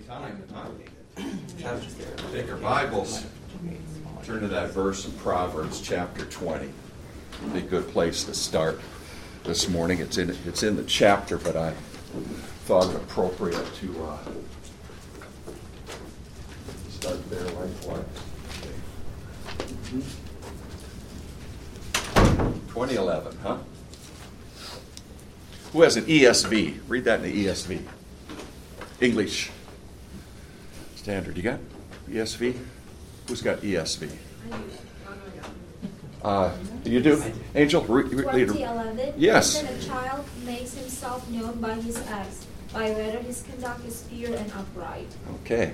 time. Take our Bibles, turn to that verse in Proverbs chapter 20. It'd be a good place to start this morning. It's in the chapter, but I thought it appropriate to start there likewise. 2011, huh? Who has an ESV? Read that in the ESV. English Standard. You got ESV? Who's got ESV? You do? Angel? 2011. Yes. Then a child makes himself known by his acts, by whether his conduct is pure and upright. Okay.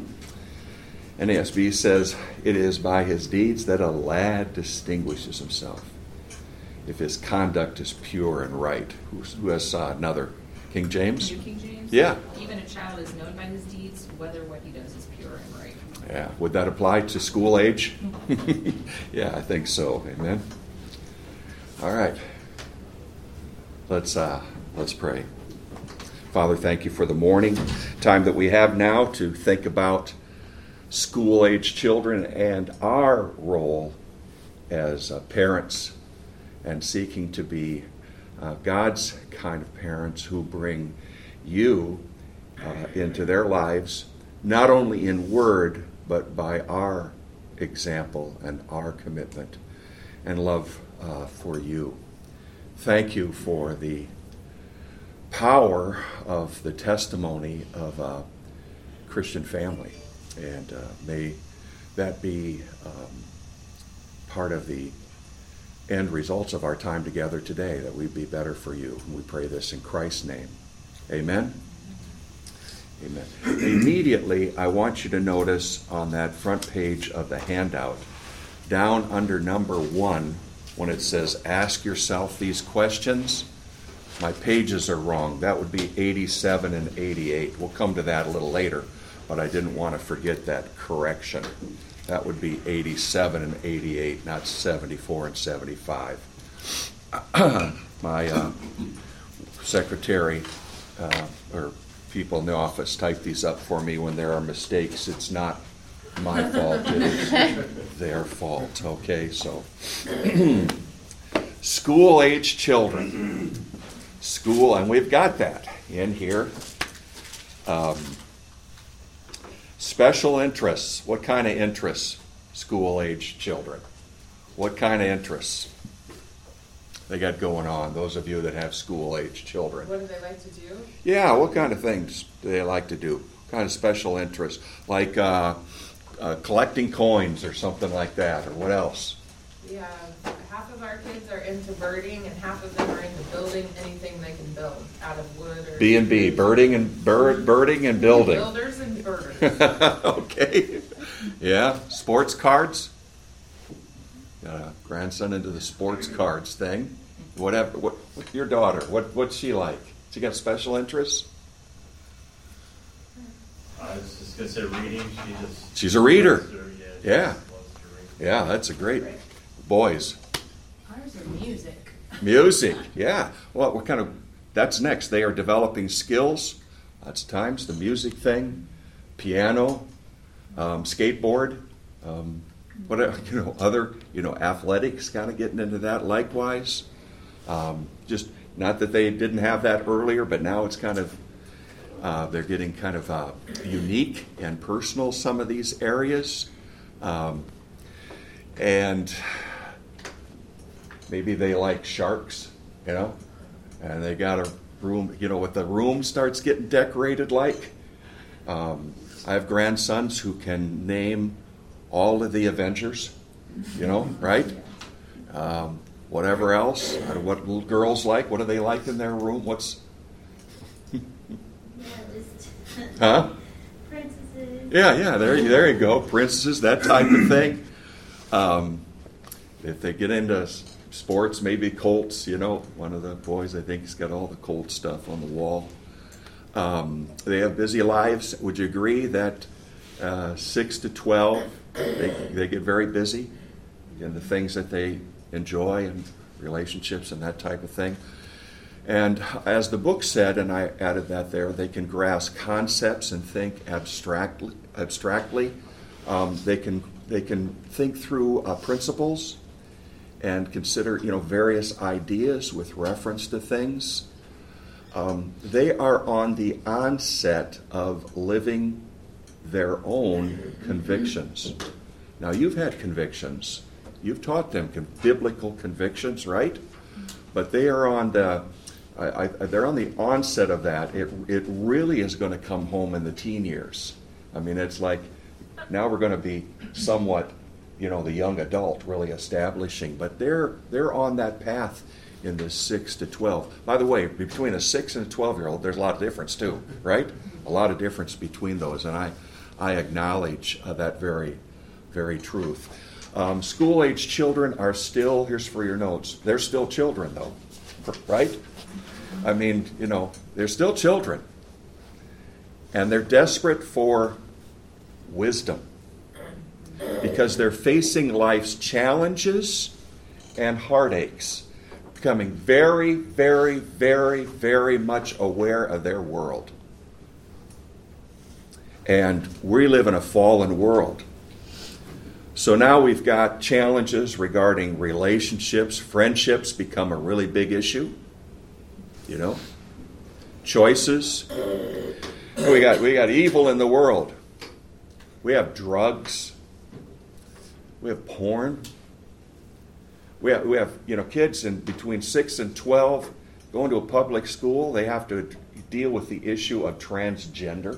NASB says, it is by his deeds that a lad distinguishes himself, if his conduct is pure and right. Who has another? King James? New King James? Yeah. Even a child is known by his deeds, whether what he does is pure and right. Yeah. Would that apply to school age? Yeah, I think so. Amen. All right. Let's pray. Father, thank you for the morning time that we have now to think about school-age children and our role as parents and seeking to be God's kind of parents who bring you into their lives, not only in word, but by our example and our commitment and love for you. Thank you for the power of the testimony of a Christian family. And may that be part of the end results of our time together today, that we be better for you. We pray this in Christ's name. Amen? Amen. Immediately, I want you to notice on that front page of the handout, down under number 1, when it says, ask yourself these questions, my pages are wrong. That would be 87 and 88. We'll come to that a little later, but I didn't want to forget that correction. That would be 87 and 88, not 74 and 75. My secretary or people in the office type these up for me when there are mistakes. It's not my fault. It is their fault. Okay, so school-age children. School, and we've got that in here. Special interests. What kind of interests? School-age children. What kind of interests they got going on? Those of you that have school-age children. What do they like to do? Yeah, what kind of things do they like to do? What kind of special interests? Like collecting coins or something like that, or what else? Yeah, half of our kids are into birding, and half of them are into building anything they can build out of wood or B&B, birding and building. Builders and birders. Okay. Yeah, sports cards. Got a grandson into the sports cards thing. Whatever. What your daughter? What's she like? She got special interests? I was just gonna say reading. She's a reader. Yeah. Yeah, that's a great. Boys. Ours are music. Music, yeah. Well, what kind of? That's next. They are developing skills. Lots of times the music thing, piano, skateboard, other athletics. Kind of getting into that likewise. Just not that they didn't have that earlier, but now it's kind of they're getting kind of unique and personal. Some of these areas, and maybe they like sharks, and they got a room, what the room starts getting decorated like. I have grandsons who can name all of the Avengers, right? Whatever else, what little girls like, what do they like in their room? Huh? Princesses. Yeah, there you go. Princesses, that type of thing. If they get into sports, maybe Colts, one of the boys, I think, has got all the Colt stuff on the wall. They have busy lives. Would you agree that 6 to 12, they get very busy in the things that they enjoy and relationships and that type of thing? And as the book said, and I added that there, they can grasp concepts and think abstractly. They can think through principles and consider various ideas with reference to things. They are on the onset of living their own convictions. Now, you've had convictions. You've taught them biblical convictions, right? But they are on they're on the onset of that. It really is going to come home in the teen years. I mean, it's like now we're going to be somewhat, the young adult really establishing. But they're on that path in the 6 to 12. By the way, between a 6 and a 12-year-old, there's a lot of difference too, right? A lot of difference between those, and I acknowledge that very, very truth. School-age children are still, here's for your notes, they're still children though, right? I mean, they're still children. And they're desperate for wisdom because they're facing life's challenges and heartaches, becoming very, very, very, very much aware of their world. And we live in a fallen world. So now we've got challenges regarding relationships. Friendships become a really big issue. Choices. We got evil in the world. We have drugs. We have porn. We have kids in between 6 and 12 going to a public school. They have to deal with the issue of transgender.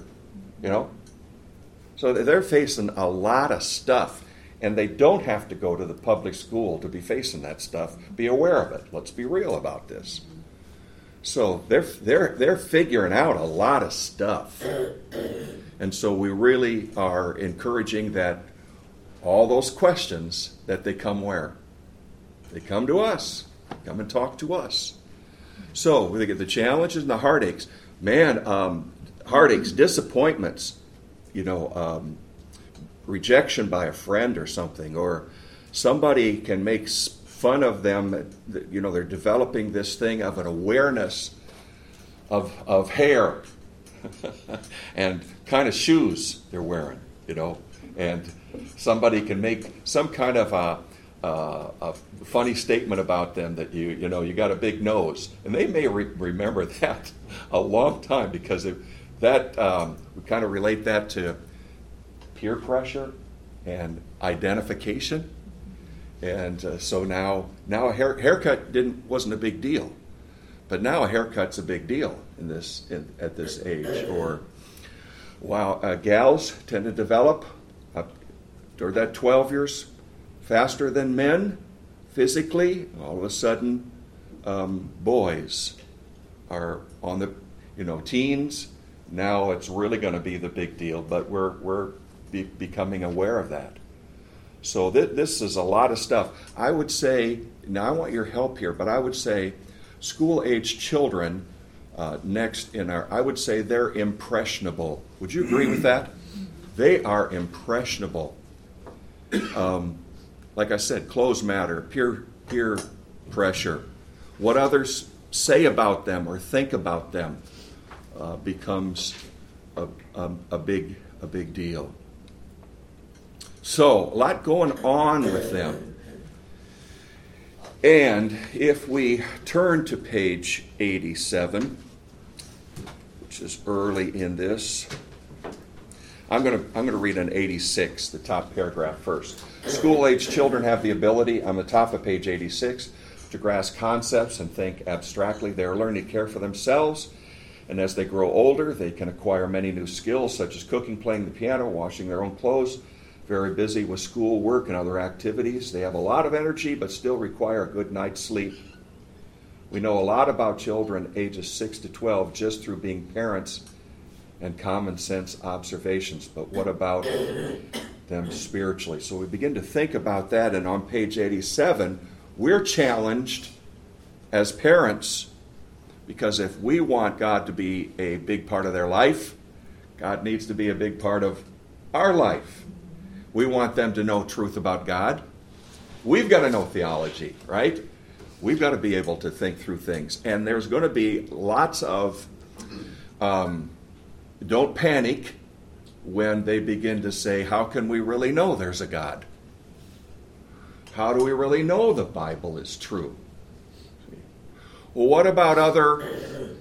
So they're facing a lot of stuff. And they don't have to go to the public school to be facing that stuff. Be aware of it. Let's be real about this. So they're figuring out a lot of stuff. And so we really are encouraging that all those questions that they come where? They come to us. Come and talk to us. So we get the challenges and the heartaches. Man, heartaches, disappointments, rejection by a friend or something, or somebody can make fun of them. They're developing this thing of an awareness of hair and kind of shoes they're wearing, and somebody can make some kind of a funny statement about them that you got a big nose, and they may remember that a long time because that we kind of relate that to peer pressure and identification, and so now a haircut wasn't a big deal, but now a haircut's a big deal at this age. Or gals tend to develop during that 12 years faster than men physically. All of a sudden, boys are on the teens. Now it's really going to be the big deal, but we're becoming aware of that. So this is a lot of stuff. I would say, now I want your help here, but I would say school-age children I would say they're impressionable. Would you agree with that? They are impressionable. Like I said, clothes matter, peer pressure. What others say about them or think about them becomes a big deal. So, a lot going on with them. And if we turn to page 87, which is early in this, I'm going to read an 86, the top paragraph first. School-age children have the ability, on the top of page 86, to grasp concepts and think abstractly. They are learning to care for themselves, and as they grow older, they can acquire many new skills, such as cooking, playing the piano, washing their own clothes, very busy with school work and other activities. They have a lot of energy, but still require a good night's sleep. We know a lot about children ages 6 to 12 just through being parents and common sense observations. But what about them spiritually? So we begin to think about that, and on page 87, we're challenged as parents, because if we want God to be a big part of their life, God needs to be a big part of our life. We want them to know truth about God. We've got to know theology, right? We've got to be able to think through things. And there's going to be lots of, don't panic when they begin to say, how can we really know there's a God? How do we really know the Bible is true? Well, what about other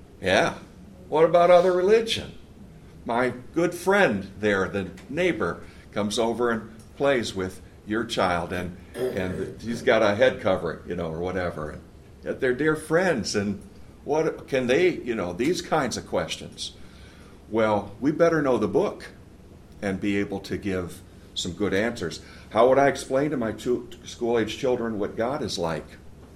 religion? My good friend there, the neighbor, comes over and plays with your child, and he's got a head covering, or whatever. And yet they're dear friends, and what can they, these kinds of questions. Well, we better know the book and be able to give some good answers. How would I explain to my school-age children what God is like?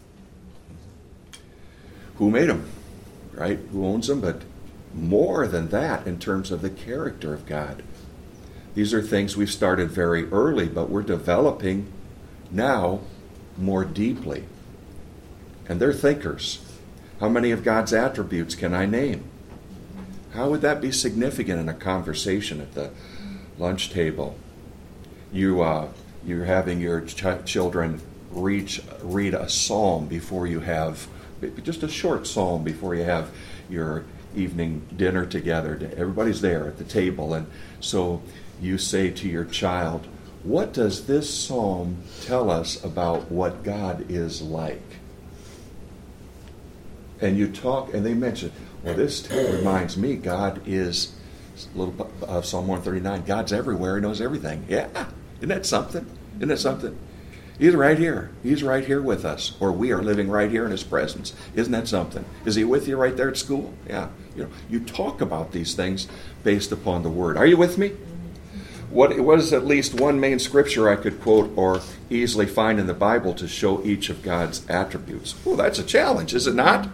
Who made them, right? Who owns them? But more than that in terms of the character of God. These are things we've started very early, but we're developing now more deeply. And they're thinkers. How many of God's attributes can I name? How would that be significant in a conversation at the lunch table? You're having your children read a psalm before you have, just a short psalm before you have your evening dinner together. Everybody's there at the table, and so you say to your child, what does this psalm tell us about what God is like? And you talk, and they mention, well, this reminds me, God is, Psalm 139, God's everywhere, He knows everything. Yeah, isn't that something? Isn't that something? He's right here. He's right here with us, or we are living right here in His presence. Isn't that something? Is He with you right there at school? Yeah. You talk about these things based upon the Word. Are you with me? What is at least one main scripture I could quote or easily find in the Bible to show each of God's attributes? Well, that's a challenge, is it not?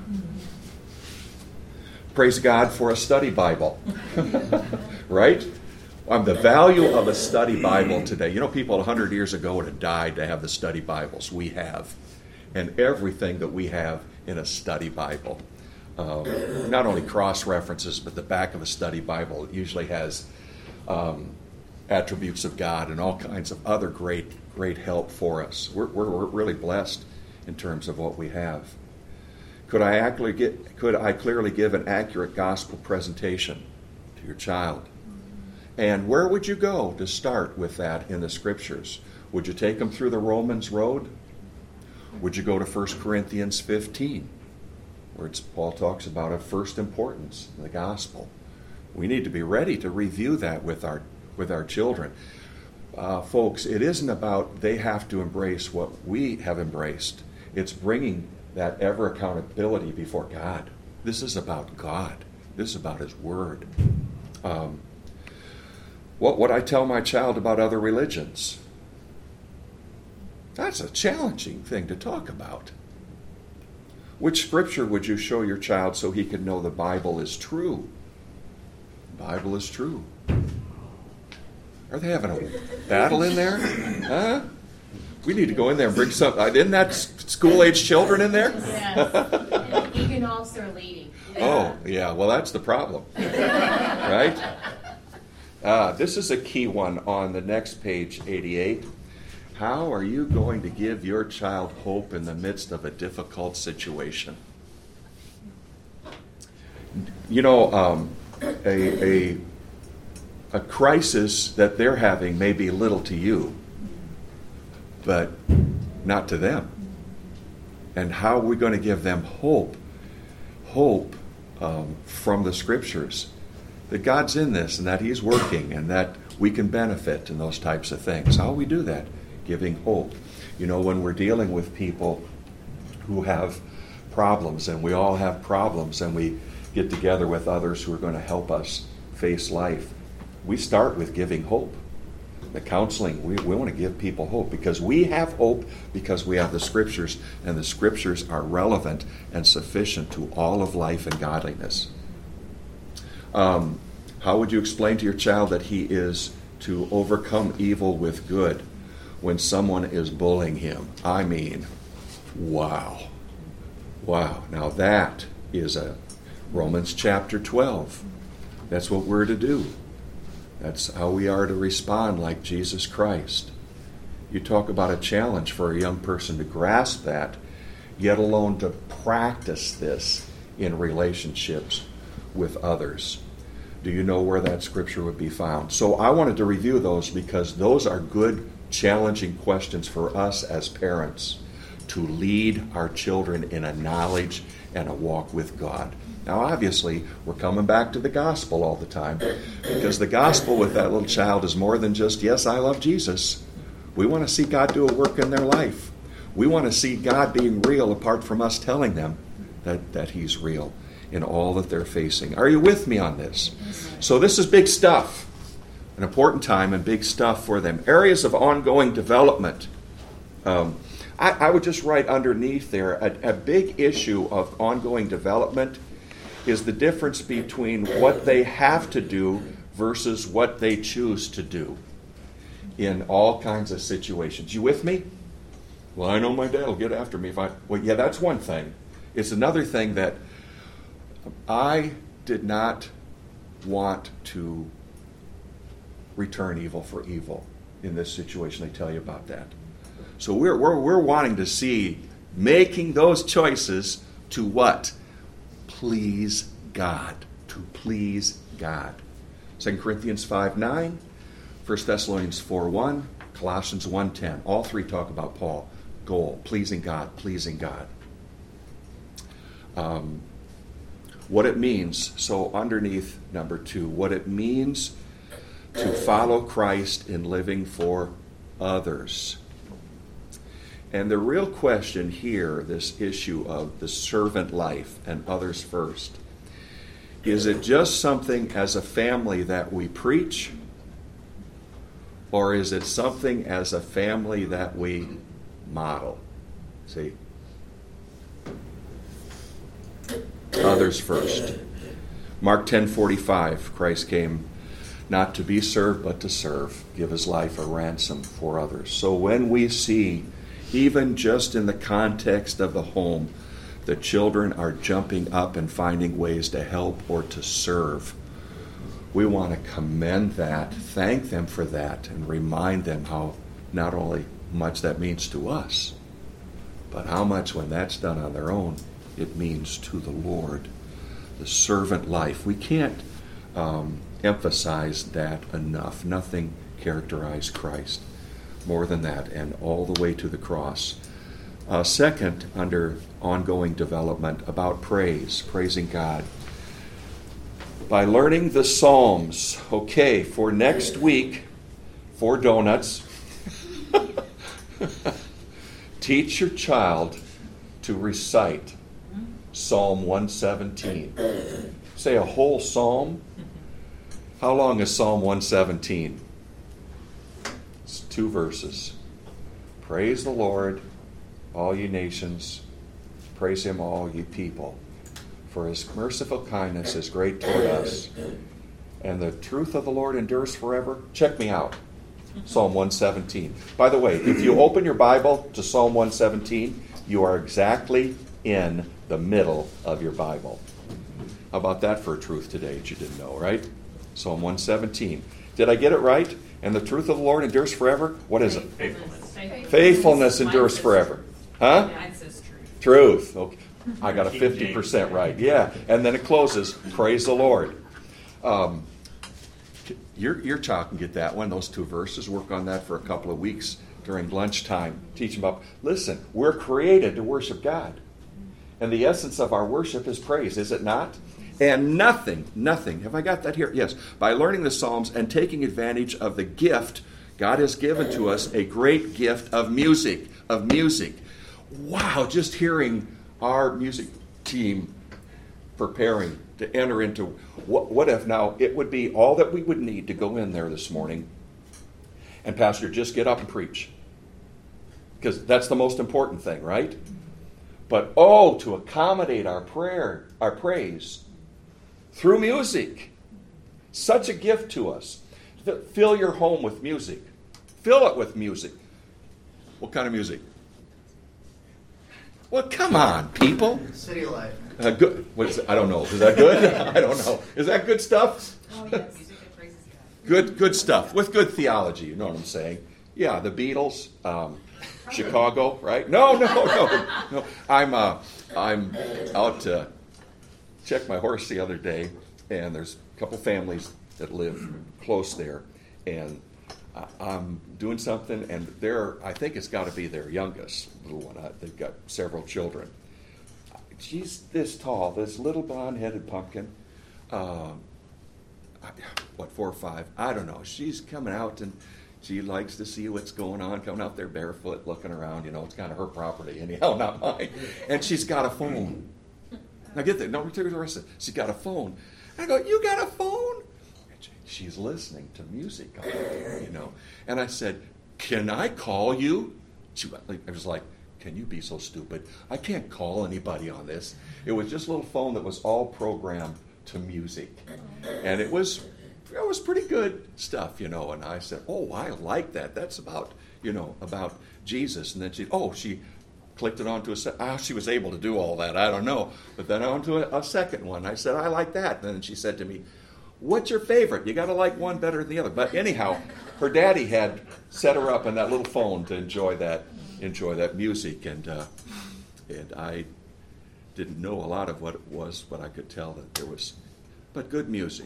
Praise God for a study Bible. Right? The value of a study Bible today. People 100 years ago would have died to have the study Bibles we have. And everything that we have in a study Bible. Not only cross-references, but the back of a study Bible usually has attributes of God and all kinds of other great help for us. We're really blessed in terms of what we have. Could I clearly give an accurate gospel presentation to your child? And where would you go to start with that in the Scriptures? Would you take them through the Romans road? Would you go to 1 Corinthians 15, where Paul talks about of first importance, the gospel? We need to be ready to review that with our children. Folks, it isn't about they have to embrace what we have embraced. It's bringing that ever accountability before God. This is about God. This is about His Word. What would I tell my child about other religions? That's a challenging thing to talk about. Which scripture would you show your child so he could know the Bible is true? The Bible is true. Are they having a battle in there? Huh? We need to go in there and bring some. Isn't that school-age children in there? Yes. You can also are leading. Oh, yeah. Well, that's the problem. Right? This is a key one on the next page, 88. How are you going to give your child hope in the midst of a difficult situation? A crisis that they're having may be little to you, but not to them. And how are we going to give them hope? Hope from the Scriptures. That God's in this and that He's working and that we can benefit in those types of things. How do we do that? Giving hope. When we're dealing with people who have problems, and we all have problems, and we get together with others who are going to help us face life, we start with giving hope. The counseling, we want to give people hope because we have hope because we have the Scriptures, and the Scriptures are relevant and sufficient to all of life and godliness. How would you explain to your child that he is to overcome evil with good when someone is bullying him? I mean, wow. Wow. Now that is a Romans chapter 12. That's what we're to do. That's how we are to respond like Jesus Christ. You talk about a challenge for a young person to grasp that yet alone to practice this in relationships with others. Do you know where that scripture would be found? So I wanted to review those because those are good, challenging questions for us as parents to lead our children in a knowledge and a walk with God. Now, obviously, we're coming back to the gospel all the time because the gospel with that little child is more than just, yes, I love Jesus. We want to see God do a work in their life. We want to see God being real apart from us telling them that He's real in all that they're facing. Are you with me on this? So this is big stuff, an important time and big stuff for them. Areas of ongoing development. I would just write underneath there, a big issue of ongoing development is the difference between what they have to do versus what they choose to do in all kinds of situations. You with me? Well, I know my dad will get after me if I... Well, yeah, that's one thing. It's another thing that I did not want to return evil for evil in this situation. They tell you about that. So we're wanting to see making those choices to what? Please God. To please God. 2 Corinthians 5:9, 1 Thessalonians 4:1, Colossians 1:10. All three talk about Paul. Goal, pleasing God, pleasing God. What it means, so underneath number 2, what it means to follow Christ in living for others. And the real question here, this issue of the servant life and others first, is it just something as a family that we preach? Or is it something as a family that we model? See? Others first. Mark 10:45, Christ came not to be served, but to serve, give his life a ransom for others. So when we see, even just in the context of the home, the children are jumping up and finding ways to help or to serve, we want to commend that, thank them for that, and remind them how not only much that means to us, but how much when that's done on their own, it means to the Lord. The servant life. We can't emphasize that enough. Nothing characterized Christ more than that, and all the way to the cross. Second, under ongoing development, about praise, praising God. By learning the Psalms. Okay, for next week, 4 donuts. Teach your child to recite Psalm 117. Say a whole psalm. How long is Psalm 117? It's 2 verses. Praise the Lord, all ye nations. Praise him, all ye people. For his merciful kindness is great toward us. And the truth of the Lord endures forever. Check me out. Psalm 117. By the way, if you open your Bible to Psalm 117, you are exactly in the middle of your Bible. How about that for a truth today that you didn't know, right? Psalm 117. Did I get it right? And the truth of the Lord endures forever? What is it? Faithfulness. Faithfulness endures forever. Huh? Mine says truth. Truth. Okay. I got a 50% right. Yeah. And then it closes, praise the Lord. Your child can get that one, those 2 verses. Work on that for a couple of weeks during lunchtime. Teach them about, listen, we're created to worship God. And the essence of our worship is praise, is it not? And nothing, have I got that here? Yes. By learning the Psalms and taking advantage of the gift, God has given to us a great gift of music. Wow, just hearing our music team preparing to enter into, what if now it would be all that we would need to go in there this morning and Pastor, just get up and preach. Because that's the most important thing, right? But to accommodate our prayer, our praise through music. Such a gift to us. Fill your home with music. Fill it with music. What kind of music? Well, come on, people. City Life. Good. What is it? I don't know. Is that good? I don't know. Is that good stuff? Oh, yes. Music that praises God. Good stuff with good theology. You know what I'm saying? Yeah, the Beatles. Chicago, right? No. I'm out to check my horse the other day, and there's a couple families that live close there, and I'm doing something, and I think it's got to be their youngest little one. They've got several children. She's this tall, this little blonde-headed pumpkin. 4 or 5? I don't know. She's coming out, and she likes to see what's going on, coming out there barefoot, looking around. It's kind of her property, anyhow, not mine. And she's got a phone. Now get that. No, the rest of it. She's got a phone. I go, you got a phone? And she's listening to music on there, And I said, can I call you? I was like, can you be so stupid? I can't call anybody on this. It was just a little phone that was all programmed to music. And it was pretty good stuff, And I said, oh, I like that. That's about Jesus. And then she clicked it onto she was able to do all that. I don't know. But then onto a second one. I said, I like that. And then she said to me, what's your favorite? You got to like one better than the other. But anyhow, her daddy had set her up in that little phone to enjoy that music. And I didn't know a lot of what it was, but I could tell that there was, but good music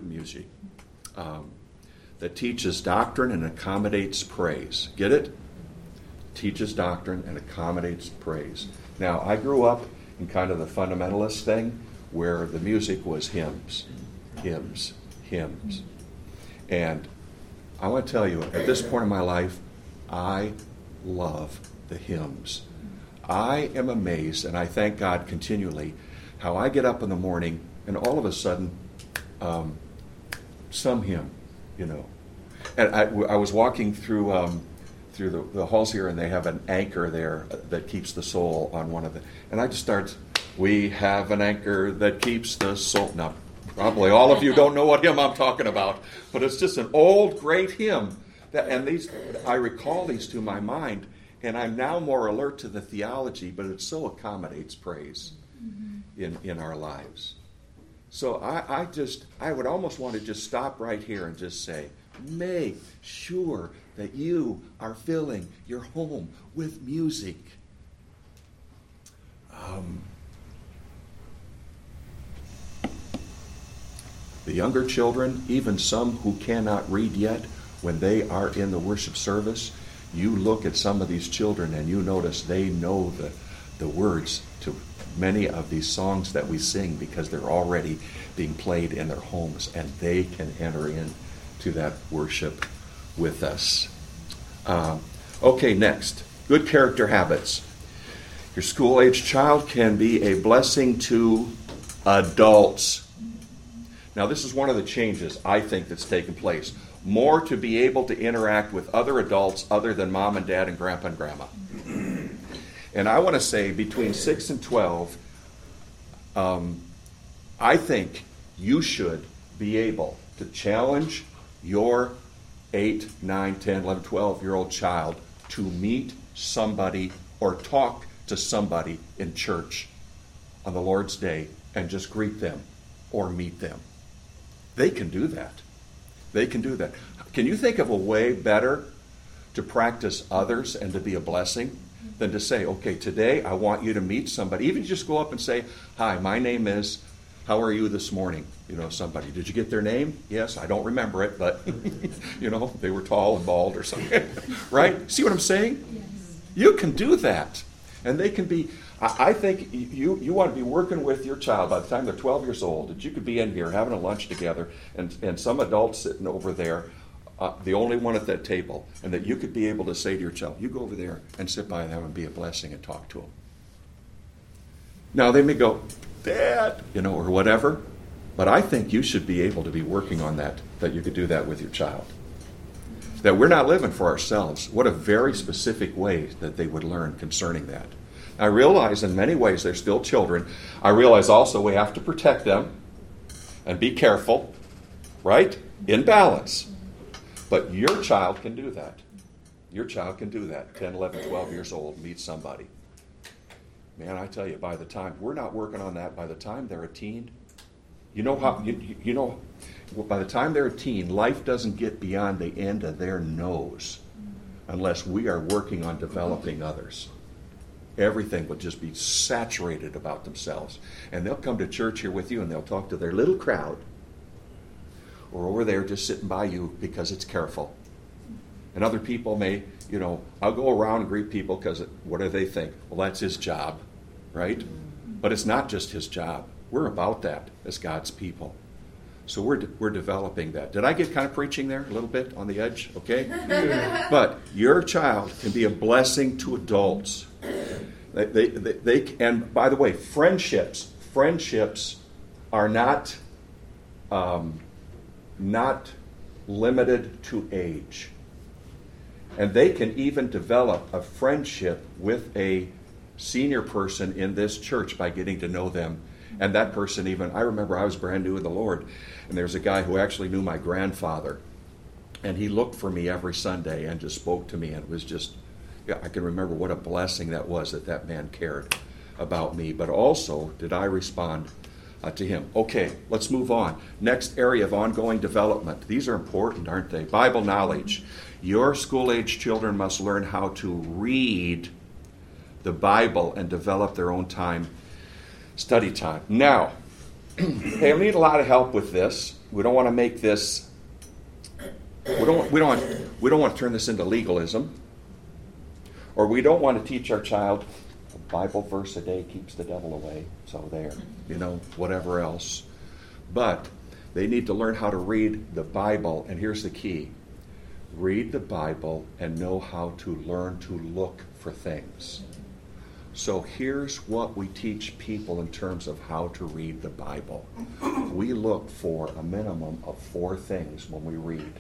that teaches doctrine and accommodates praise. Get it? Teaches doctrine and accommodates praise. Now, I grew up in kind of the fundamentalist thing where the music was hymns. And I want to tell you, at this point in my life, I love the hymns. I am amazed, and I thank God continually, how I get up in the morning and all of a sudden, some hymn, And I was walking through the halls here, and they have an anchor there that keeps the soul on one of the. And I just start, we have an anchor that keeps the soul. Now, probably all of you don't know what hymn I'm talking about, but it's just an old, great hymn. I recall these to my mind, and I'm now more alert to the theology, but it so accommodates praise in our lives. So I would almost want to just stop right here and just say, make sure that you are filling your home with music. The younger children, even some who cannot read yet, when they are in the worship service, you look at some of these children and you notice they know the words to many of these songs that we sing because they're already being played in their homes, and they can enter into that worship with us. Okay, next. Good character habits. Your school-age child can be a blessing to adults. Now, this is one of the changes I think that's taken place. More to be able to interact with other adults other than mom and dad and grandpa and grandma. And I want to say between 6 and 12, I think you should be able to challenge your 8, 9, 10, 11, 12-year-old child to meet somebody or talk to somebody in church on the Lord's Day and just greet them or meet them. They can do that. They can do that. Can you think of a way better to practice others and to be a blessing than to say, okay, today I want you to meet somebody. Even just go up and say, hi, my name is, how are you this morning? Somebody. Did you get their name? Yes, I don't remember it, but, they were tall and bald or something. Right? See what I'm saying? Yes. You can do that. And they can be, I think you want to be working with your child by the time they're 12 years old, that you could be in here having a lunch together and some adult sitting over there, the only one at that table, and that you could be able to say to your child, you go over there and sit by them and be a blessing and talk to them. Now, they may go, Dad, or whatever, but I think you should be able to be working on that you could do that with your child. That we're not living for ourselves. What a very specific way that they would learn concerning that. I realize in many ways they're still children. I realize also we have to protect them and be careful, right? In balance. But your child can do that. Your child can do that. 10, 11, 12 years old, meet somebody. Man, I tell you, by the time, we're not working on that, by the time they're a teen, by the time they're a teen, life doesn't get beyond the end of their nose unless we are working on developing others. Everything will just be saturated about themselves. And they'll come to church here with you and they'll talk to their little crowd, or over there just sitting by you because it's careful. And other people may, I'll go around and greet people because what do they think? Well, that's his job, right? But it's not just his job. We're about that as God's people. So we're developing that. Did I get kind of preaching there a little bit on the edge? Okay? But your child can be a blessing to adults. They and by the way, friendships are not limited to age. And they can even develop a friendship with a senior person in this church by getting to know them. And that person even, I remember I was brand new in the Lord, and there's a guy who actually knew my grandfather. And he looked for me every Sunday and just spoke to me. And it was just, I can remember what a blessing that was that man cared about me. But also, did I respond to him? Okay, let's move on. Next area of ongoing development. These are important, aren't they? Bible knowledge. Your school-age children must learn how to read the Bible and develop their own study time. Now, hey, I need a lot of help with this. We don't want to make this. We don't want to turn this into legalism, or we don't want to teach our child a Bible verse a day keeps the devil away. So there, whatever else. But they need to learn how to read the Bible, and here's the key. Read the Bible and know how to learn to look for things. So here's what we teach people in terms of how to read the Bible. We look for a minimum of 4 things when we read.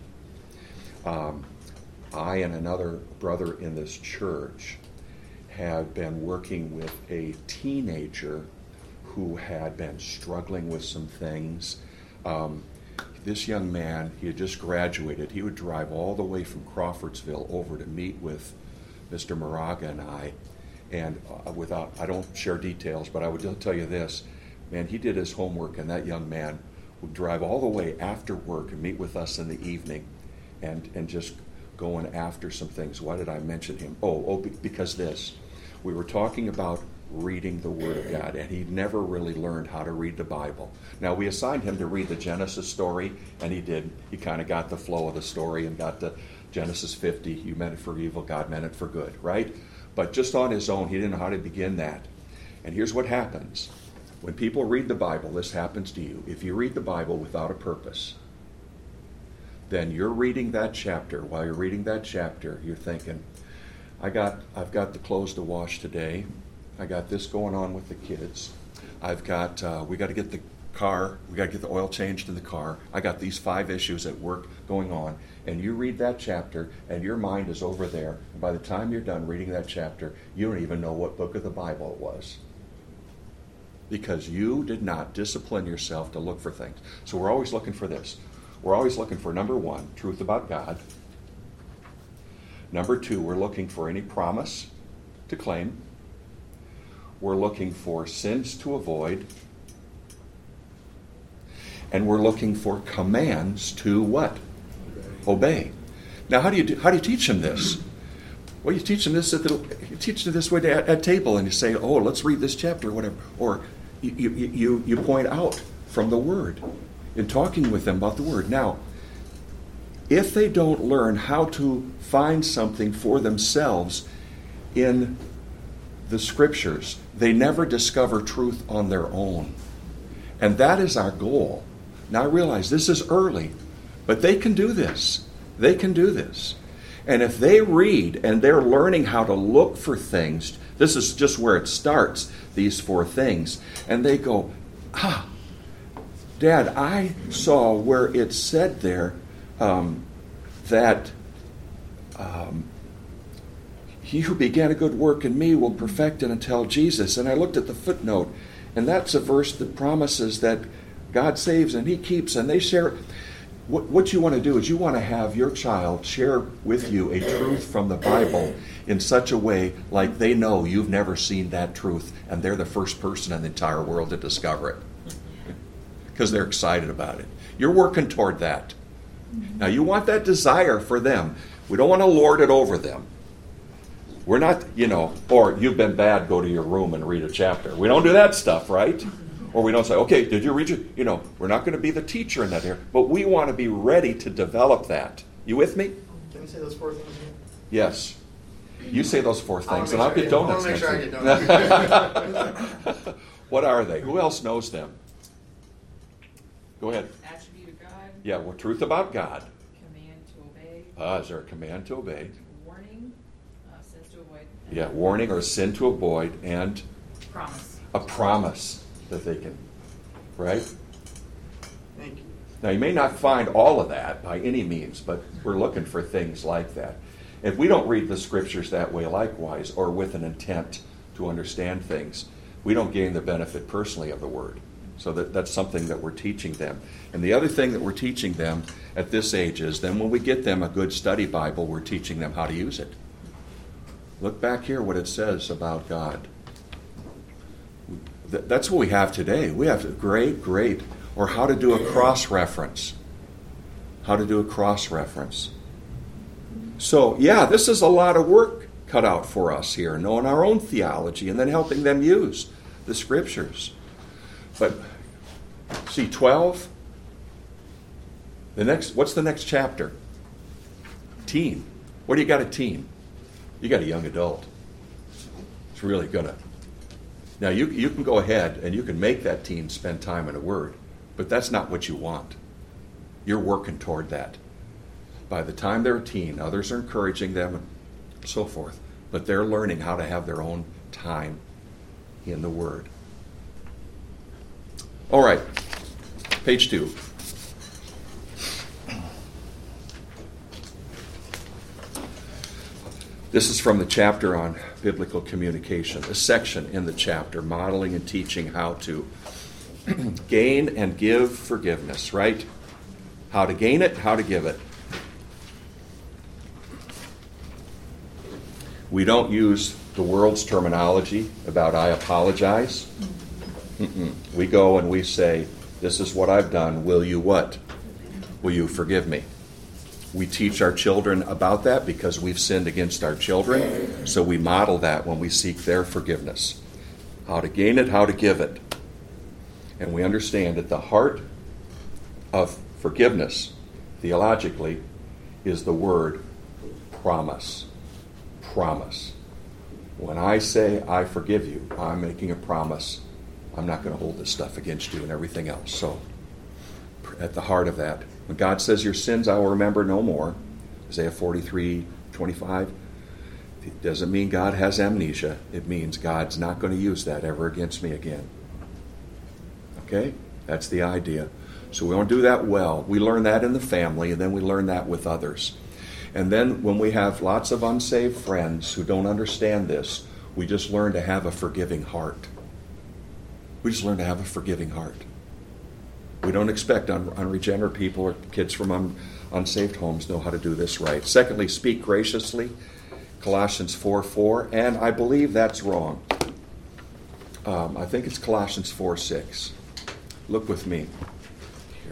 I and another brother in this church had been working with a teenager who had been struggling with some things. This young man, he had just graduated. He would drive all the way from Crawfordsville over to meet with Mr. Moraga and I. And I don't share details, but I would tell you this. Man, he did his homework, and that young man would drive all the way after work and meet with us in the evening and just going after some things. Why did I mention him? Because this. We were talking about reading the Word of God, and he never really learned how to read the Bible. Now, we assigned him to read the Genesis story, and he did. He kind of got the flow of the story and got to Genesis 50. You meant it for evil, God meant it for good, right? But just on his own, he didn't know how to begin that. And here's what happens. When people read the Bible, this happens to you. If you read the Bible without a purpose, then you're reading that chapter. While you're reading that chapter, you're thinking, I've got the clothes to wash today. I got this going on with the kids. we got to get the car, we got to get the oil changed in the car. I got these 5 issues at work going on. And you read that chapter, and your mind is over there. And by the time you're done reading that chapter, you don't even know what book of the Bible it was. Because you did not discipline yourself to look for things. So we're always looking for this. We're always looking for, number 1, truth about God. Number 2, we're looking for any promise to claim. We're looking for sins to avoid. And we're looking for commands to what? Obey. Now, how do you teach them this? Well, you teach them this this way at table, and you say, "Oh, let's read this chapter," or whatever. Or you point out from the Word in talking with them about the Word. Now, if they don't learn how to find something for themselves in the Scriptures, they never discover truth on their own. And that is our goal. Now, I realize this is early, but they can do this. They can do this. And if they read and they're learning how to look for things, this is just where it starts, these 4 things. And they go, Dad, I saw where it said there that he who began a good work in me will perfect it until Jesus. And I looked at the footnote, and that's a verse that promises that God saves and He keeps, and they share. What you want to do is you want to have your child share with you a truth from the Bible in such a way like they know you've never seen that truth, and they're the first person in the entire world to discover it because they're excited about it. You're working toward that. Now, you want that desire for them, We don't want to lord it over them. We're not, or you've been bad, go to your room and read a chapter. We don't do that stuff, right? Or we don't say, okay, did you read it? We're not going to be the teacher in that area. But we want to be ready to develop that. You with me? Can you say those 4 things again? Yes. You say those 4 things, and I'll get donuts I want to make next sure I week. get donuts. What are they? Who else knows them? Go ahead. Attribute of God. Yeah, well, truth about God. Command to obey. Is there a command to obey? Warning. Sins to avoid. Yeah, warning or sin to avoid, and Promise. a promise that they can, right? Thank you. Now, you may not find all of that by any means, but we're looking for things like that. If we don't read the scriptures that way likewise, or with an intent to understand things, we don't gain the benefit personally of the word. So that's something that we're teaching them. And the other thing that we're teaching them at this age is then when we get them a good study Bible, we're teaching them how to use it. Look back here what it says about God. That's what we have today. We have a great, or how to do a cross-reference. How to do a cross-reference. So, yeah, this is a lot of work cut out for us here, knowing our own theology and then helping them use the scriptures. But, see, 12, what's the next chapter? Teen. What do you got a teen? You got a young adult. It's really gonna. Now, you can go ahead and you can make that teen spend time in a word, but that's not what you want. You're working toward that. By the time they're a teen, others are encouraging them and so forth, but they're learning how to have their own time in the Word. All right, page 2. This is from the chapter on biblical communication, a section in the chapter modeling and teaching how to gain and give forgiveness, right? How to gain it, how to give it. We don't use the world's terminology about I apologize. We go and we say, this is what I've done. Will you what? Will you forgive me? We teach our children about that because we've sinned against our children. So we model that when we seek their forgiveness. How to gain it, how to give it. And we understand that the heart of forgiveness, theologically, is the word promise. Promise. When I say I forgive you, I'm making a promise. I'm not going to hold this stuff against you and everything else. So, at the heart of that, when God says your sins I will remember no more, Isaiah 43:25, it doesn't mean God has amnesia. It means God's not going to use that ever against me again. Okay? That's the idea. So we want to do that well. We learn that in the family, and then we learn that with others. And then when we have lots of unsaved friends who don't understand this, we just learn to have a forgiving heart. We just learn to have a forgiving heart. We don't expect unregenerate people or kids from unsaved homes know how to do this right. Secondly, speak graciously, Colossians 4:4, and I believe that's wrong. I think it's Colossians 4:6. Look with me here.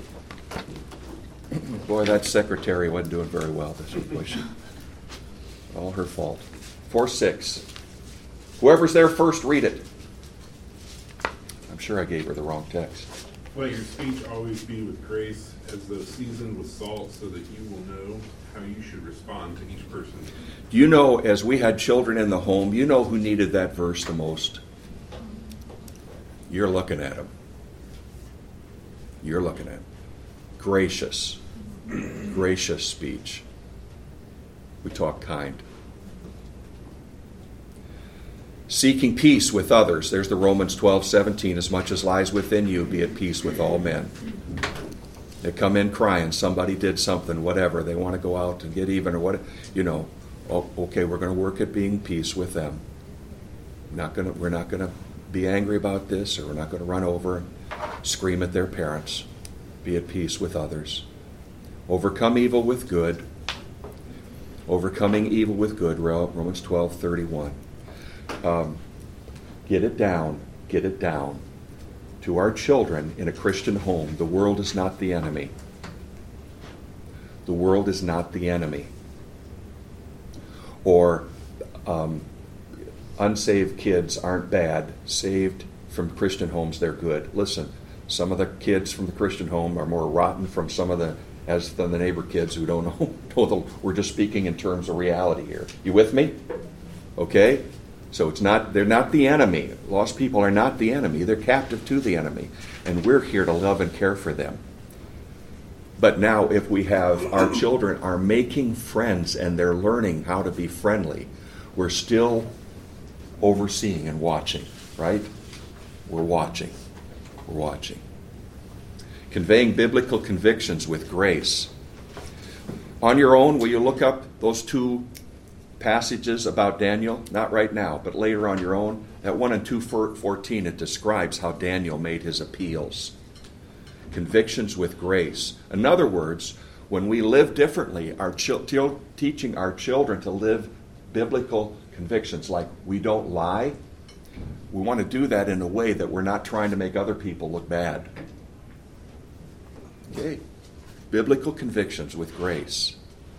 Boy, that secretary wasn't doing very well this week, was she? All her fault. 4:6. Whoever's there first, read it. I'm sure I gave her the wrong text. Let your speech always be with grace, as though seasoned with salt, so that you will know how you should respond to each person. Do you know, as we had children in the home, you know who needed that verse the most? You're looking at them. You're looking at them. Gracious. Gracious speech. We talk kind. Seeking peace with others. There's the Romans 12:17. As much as lies within you, be at peace with all men. They come in crying. Somebody did something, whatever. They want to go out and get even or what. Okay, we're going to work at being peace with them. We're not going to be angry about this, or we're not going to run over and scream at their parents. Be at peace with others. Overcome evil with good. Overcoming evil with good. Romans 12:31. Get it down to our children in a Christian home. The world is not the enemy. The world is not the enemy. or unsaved kids aren't bad. Saved from Christian homes, they're good. Listen, some of the kids from the Christian home are more rotten from some of the than the neighbor kids who don't know. We're just speaking in terms of reality here. You with me? Okay? So they're not the enemy. Lost people are not the enemy. They're captive to the enemy. And we're here to love and care for them. But now if we have our children are making friends and they're learning how to be friendly, we're still overseeing and watching, right? We're watching. We're watching. Conveying biblical convictions with grace. On your own, will you look up those two passages about Daniel? Not right now, but later on your own. That one in 2:14, it describes how Daniel made his appeals. Convictions with grace. In other words, when we live differently, teaching our children to live biblical convictions, like we don't lie, we want to do that in a way that we're not trying to make other people look bad. Okay. Biblical convictions with grace.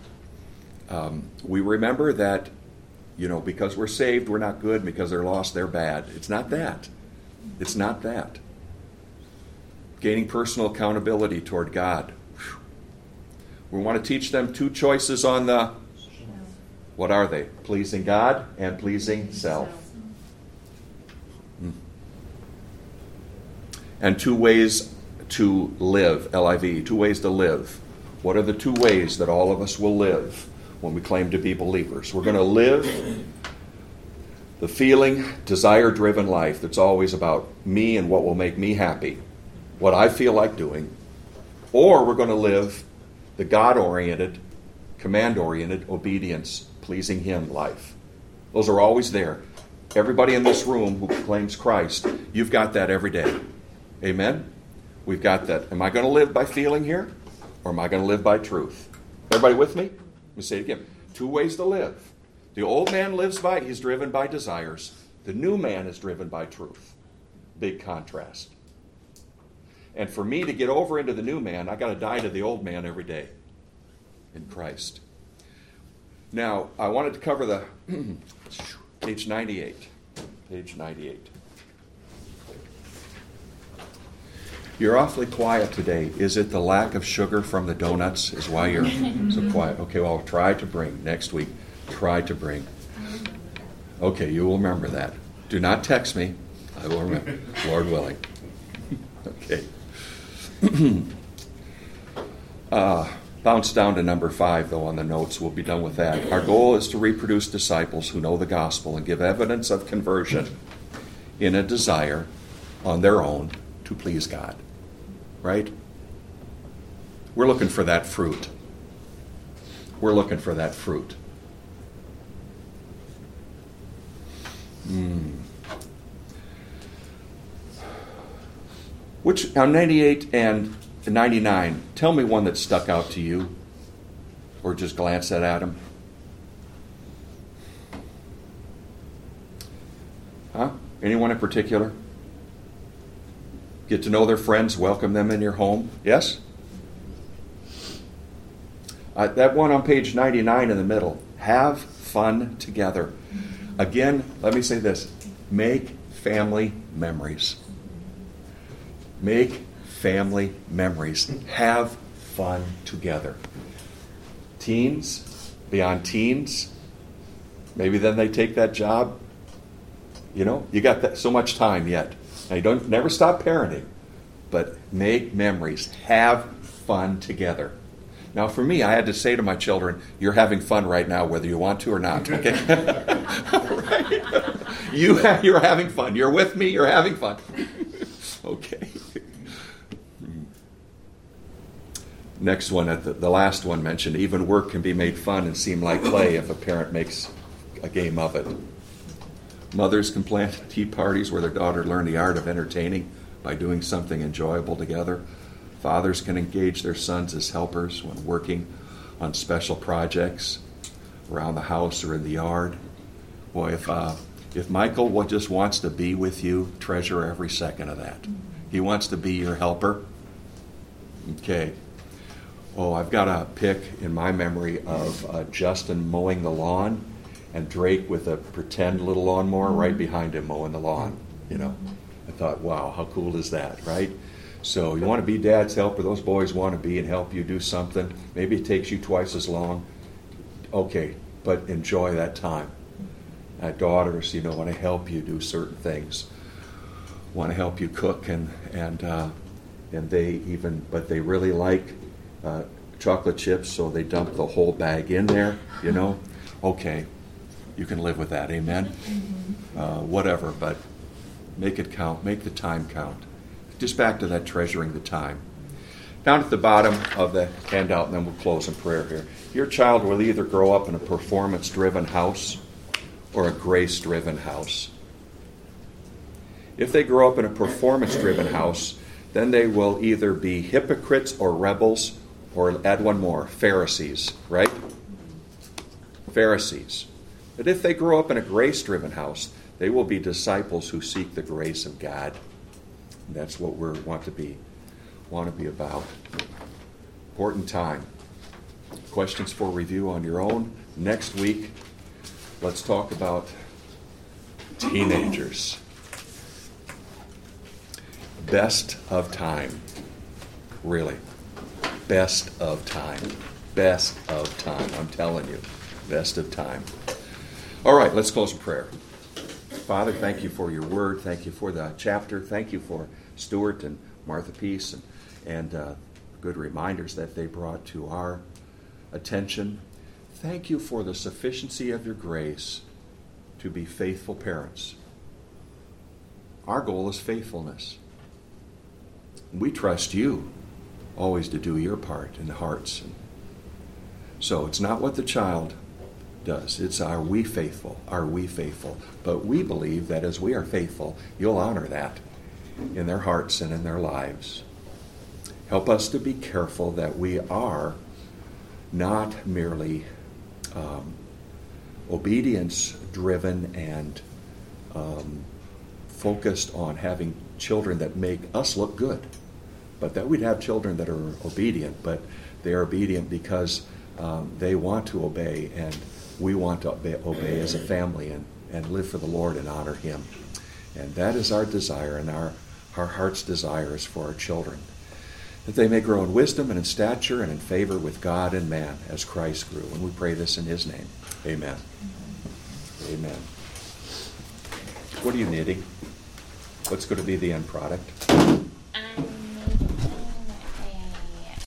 We remember that, because we're saved, we're not good. Because they're lost, they're bad. It's not that. It's not that. Gaining personal accountability toward God. We want to teach them two choices on what are they? Pleasing God and pleasing self. And two ways to live, LIV, two ways to live. What are the two ways that all of us will live when we claim to be believers? We're going to live the feeling, desire-driven life that's always about me and what will make me happy, what I feel like doing. Or we're going to live the God-oriented, command-oriented, obedience, pleasing Him life. Those are always there. Everybody in this room who claims Christ, you've got that every day. Amen? We've got that. Am I going to live by feeling here? Or am I going to live by truth? Everybody with me? Let me say it again. Two ways to live. The old man he's driven by desires. The new man is driven by truth. Big contrast. And for me to get over into the new man, I got to die to the old man every day in Christ. Now, I wanted to cover the page 98. Page 98. You're awfully quiet today. Is it the lack of sugar from the donuts is why you're so quiet? Okay, well, I'll try to bring next week. Try to bring. Okay, you will remember that. Do not text me. I will remember. Lord willing. Okay. Bounce down to number 5, though, on the notes. We'll be done with that. Our goal is to reproduce disciples who know the gospel and give evidence of conversion in a desire on their own to please God. Right? We're looking for that fruit. We're looking for that fruit. Which, on 98 and 99, tell me one that stuck out to you, or just glance at them. Huh? Anyone in particular? Get to know their friends, welcome them in your home. Yes? That one on page 99 in the middle. Have fun together. Again, let me say this. Make family memories. Make family memories. Have fun together. Teens, beyond teens, maybe then they take that job. You got so much time yet. Now, you never stop parenting, but make memories. Have fun together. Now, for me, I had to say to my children, you're having fun right now, whether you want to or not. Okay? Right? You're having fun. You're with me. You're having fun. Okay. Next one, the last one mentioned, even work can be made fun and seem like play if a parent makes a game of it. Mothers can plan tea parties where their daughter learn the art of entertaining by doing something enjoyable together. Fathers can engage their sons as helpers when working on special projects around the house or in the yard. Boy, if Michael just wants to be with you, treasure every second of that. He wants to be your helper. Okay. Oh, I've got a pic in my memory of Justin mowing the lawn. and Drake with a pretend little lawnmower right behind him mowing the lawn, I thought, wow, how cool is that, right? So you want to be dad's helper. Those boys want to be and help you do something. Maybe it takes you twice as long. Okay, but enjoy that time. Daughters, want to help you do certain things. Want to help you cook and they really like chocolate chips, so they dump the whole bag in there. Okay, you can live with that. Amen. Whatever, but make it count. Make the time count. Just back to that treasuring the time. Down at the bottom of the handout, and then we'll close in prayer here. Your child will either grow up in a performance-driven house or a grace-driven house. If they grow up in a performance-driven house, then they will either be hypocrites or rebels, or add one more, Pharisees, right? Pharisees. But if they grow up in a grace-driven house, they will be disciples who seek the grace of God. And that's what we want to be about. Important time. Questions for review on your own. Next week, let's talk about teenagers. Best of time. Really. Best of time. Best of time. I'm telling you. Best of time. All right, let's close in prayer. Father, thank you for your word. Thank you for the chapter. Thank you for Stuart and Martha Peace and good reminders that they brought to our attention. Thank you for the sufficiency of your grace to be faithful parents. Our goal is faithfulness. We trust you always to do your part in the hearts. So it's not what the child does. It's are we faithful? Are we faithful? But we believe that as we are faithful, you'll honor that in their hearts and in their lives. Help us to be careful that we are not merely obedience-driven and focused on having children that make us look good, but that we'd have children that are obedient, but they're obedient because they want to obey, and we want to obey as a family and live for the Lord and honor Him. And that is our desire, and our heart's desires for our children, that they may grow in wisdom and in stature and in favor with God and man as Christ grew. And we pray this in His name. Amen. Amen. What are you knitting? What's going to be the end product?